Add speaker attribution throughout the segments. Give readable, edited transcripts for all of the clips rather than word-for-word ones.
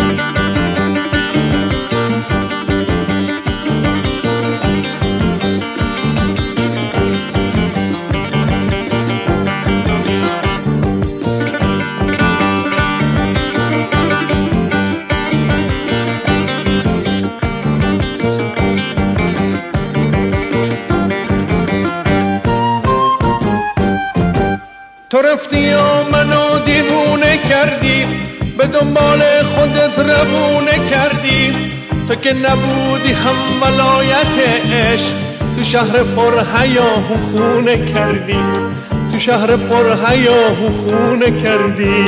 Speaker 1: تو رفتی و منو دیوونه کردی، به دنبال خودت روونه کردی. تو که نبودی هم ولایت عشق، تو شهر پر هیاهو خونه کردی، تو شهر پر هیاهو خونه کردی.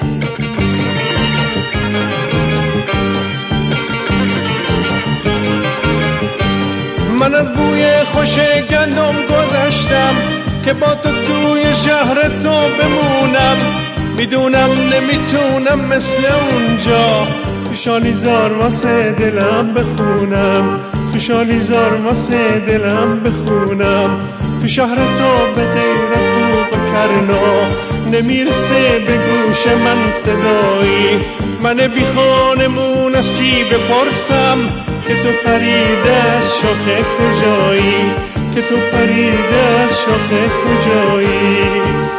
Speaker 1: من از بوی خوش گندم گذشتم که با تو توی شهر تو بمونم. میدونم نمیتونم مثل اونجا تو شالیزار واسه دلم بخونم، تو شالیزار واسه دلم بخونم. تو شهر تو به غیر از بوق و کرنا نمیرسه به گوش من صدایی. من بی خانمون از کی بپرسم که تو پریده از شاخه کجایی، که تو پریده از شاخه کجایی.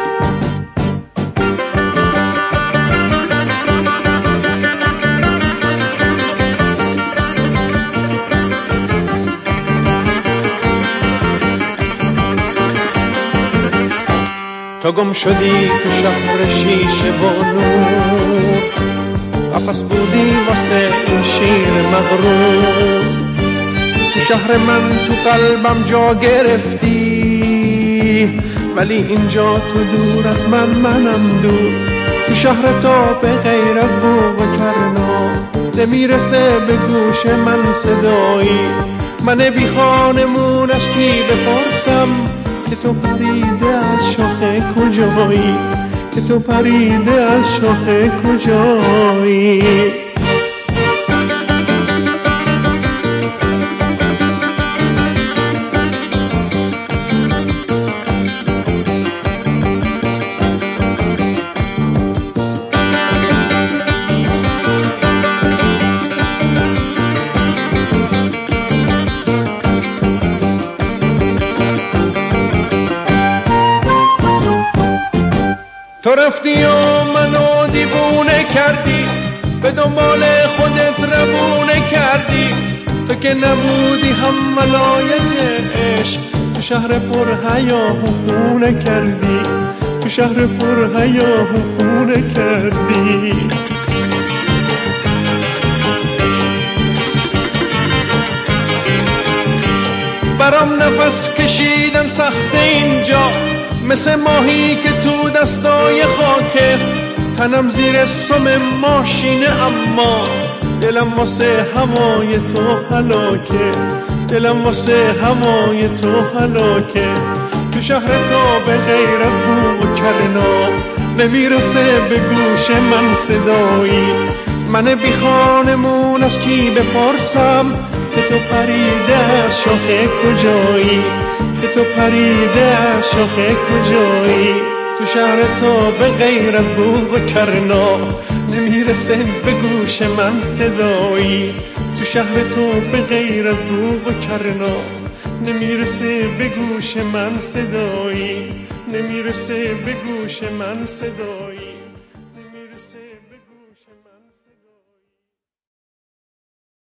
Speaker 1: تو گم شدی تو شهر شیشه و نور، قفس بودی واسه این شیر مغرور. تو شهر من تو قلبم جا گرفتی، ولی اینجا تو دور از من منم دور. تو شهر تو به غیر از بوق و کرنا نمیرسه به گوش من صدایی. من بی خانمون از کی بپرسم که تو پریده از شاخه کجایی، که تو پریده از شاخه کجایی. تو رفتی و منو دیوونه کردی، به دنبال خودت روونه کردی. تو که نبودی هم ولایت عشق، تو شهر پر هیاهو خونه کردی، تو شهر پر هیاهو خونه کردی. برام نفس کشیدن سخته اینجا، مثل ماهی که تو دستای خاکه. تنم زیر سم ماشینه اما دلم واسه هوای تو هلاکه، دلم واسه هوای تو هلاکه. تو شهر تو به غیر از بوق و کرنا نمیرسه به گوش من صدایی. من بی خانمون از کی بپرسم که تو پریده از شاخه کجایی، که تو پریده از شاخه کجایی. تو شهر تو به غیر از بوق و کرنا نمیرسه به گوش من صدایی. تو شهر تو به غیر از بوق و کرنا نمیرسه به گوش من صدایی، نمیرسه به گوش من صدایی.